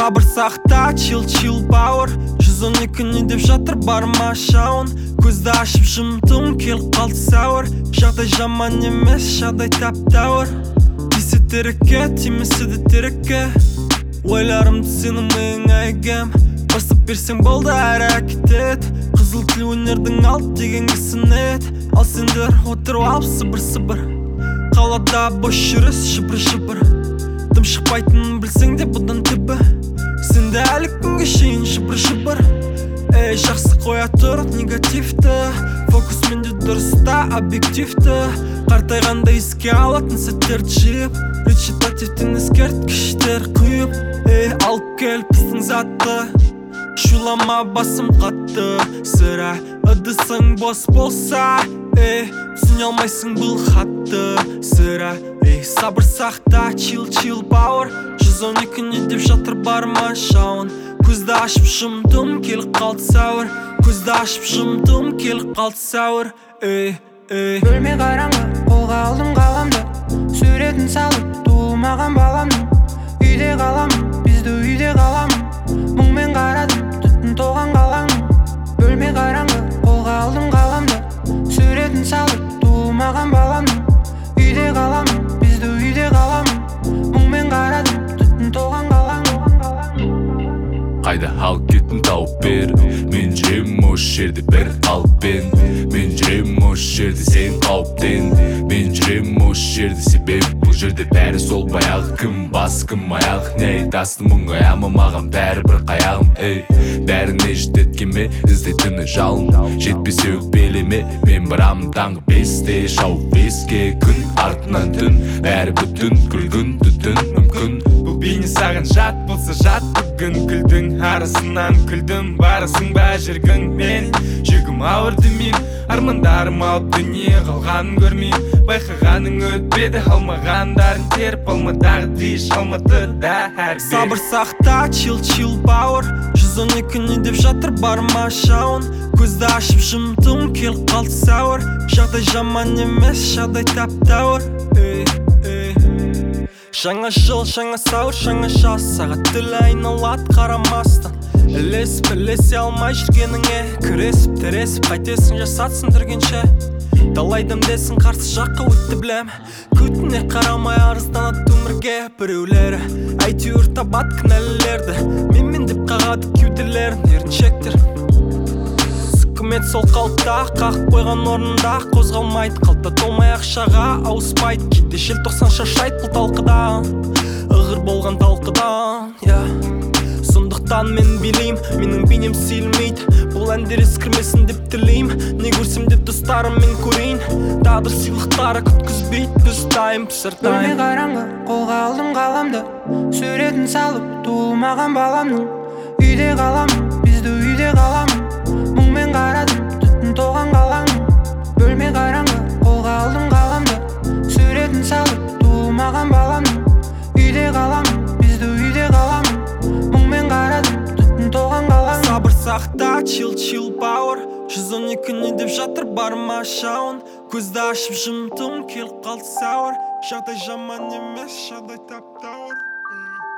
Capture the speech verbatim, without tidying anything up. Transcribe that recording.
Сабыр сақта, чил чил бауыр. Жүз он екі не деп жатыр барма шауын. Көзді ашып жұмдым, келіп қалды сәуір. Жағдай жаман емес, жағдай тап-тәуір. Десе терекке, тимесі де терекке. Ойларымды сенің миыңа егем. Бастап берсең болды әр әкетет. Қызыл тіл өнердің алт деген кісінет. Ал сендер отырып алып сыбыр-сыбыр. Қалада бос жүріс шыбыр-шыбыр. Дым шықпайтынын білсең де бұдан түбі. Сенде әлі күнге шейін шыбыр-шыбыр. Эй, жақсы қоя тұр негативті. Фокус менде дұрыста объективті. Қартайғанда еске алатын сәттерді жиып. Речитативтен ескерткіштер құйып. Эй, алып кел біздің затты. Шулама басым қатты. Сірә ыдысың бос болса. Эй, түсіне алмайсың бұл хатты. Сірә, эй, сабыр сақта, чил-чил бауыр. Жүз он екі не деп жатыр барма шауын. Көзді ашып жұмдым, келіп қалды сәуір. Көзді ашып жұмдым, келіп қалды сәуір. Эй, эй. Бөлме қараңғы, қолға алдым қаламды. Суретін салып, туылмаған баламның. Үйде қаламын, бізді үйде қаламын. Мұңмен қарадым, түттін тоған қалаңның. Бөлме қараңғы, қолға алдым қаламды. Суретін салып, туылмаған баламның. Үйде қаламын, бізді үйде қаламын. Мұңмен қарадым, түттін тоған қалаңның. Қайда алып кеттің тауып бер. Мен жүрем осы жерде бір алып бен. Мен жүрем осы жерде сен қауіптен. Мен жүрем осы жерде себеп бұл жерде бәрі сол баяғы. Кім басы кім аяғы не айтасың мұңаяма маған бәрі бір қаяғым. Эй, бәріне жететкеме іздетіні жалын. Жетпесе өкпелеме мен барамын таңғы бесте. Шауып беске күн артынан түн. Бәрі бүтін күлгін түтін мүмкін. Бұл бейне саған жат болса жат бүгін. Күлдің арасынан күлдім барасың ба жүргің. Мен жүгім ауырды мен армандарым алып дүние қалғанын көрмейм. Байқағаның өтпеді алмағандарын теріп алмадағы дейш алматыда әрбір. Сабыр сақта, чил-чил бауыр. Жүз он екі не деп жатыр барма шауын. Көзді ашып жұмдым, келіп қалды сәуір. Жағдай жаман емес, жағдай тап-тәуір. Эй, эй. Жаңа жыл, жаңа сәуір, жаңа жас. Сағат тілі айналады қарамастан. Ілесіп, ілесе алмай жүргеніңе күресіп, тіресіп, қайтесің жасатсын дүргенше. Далайдым десін қарсы жаққа өтті білем. Күтіне қарамай арызданады өмірге біреулері. Әйтеуір табат кінәлілерді. Менмен деп қағады кеуделерін еріншектер. Сүкімет сол қалыпта, қағып қойған орнында қозғалмайды. Қалта толмай ақшаға ауыспайды. Кейде желтоқсан шашайды бұл талқыдан.Ығыр болған талқыдан, я сондықтан мен билейм, менің бейнем сейілмейді. Бұл әндер ескірмесін деп тілейм. Не көрсем де достарым мен көрейін. Тағдыр сыйлықтары күткізбейді, біз дайым сыртайым. Бөлме қараңғы, қолға алдым қаламды. Суретін салып, туылмаған баламның. Үйде қаламын, бізді үйде қаламын. Мұңмен қарадым, түттін тоған қалаңның. Бөлме қараңғы, қолға алдым қаламды. Суретін салып, туылмаған баламның. Үйде қаламын, бізді үйде қаламын. Мұңмен қарадым, түттін тоған қалаңның. Сабыр сақта, чил-чил бауыр. Жүз он екі не деп жатыр барма шауын. Көзді ашып жұмдым, келіп қалды сәуір. Жағдай жаман емес, жағдай тап-тәуір.